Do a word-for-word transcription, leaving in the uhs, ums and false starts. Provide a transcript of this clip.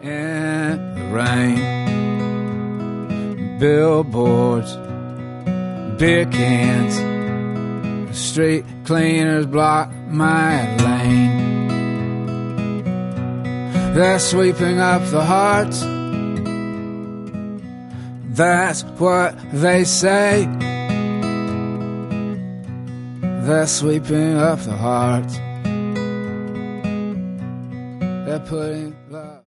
in the rain. Billboards, beer cans, street cleaners block my lane. They're sweeping up the hearts, that's what they say. They're sweeping up the hearts, they're putting love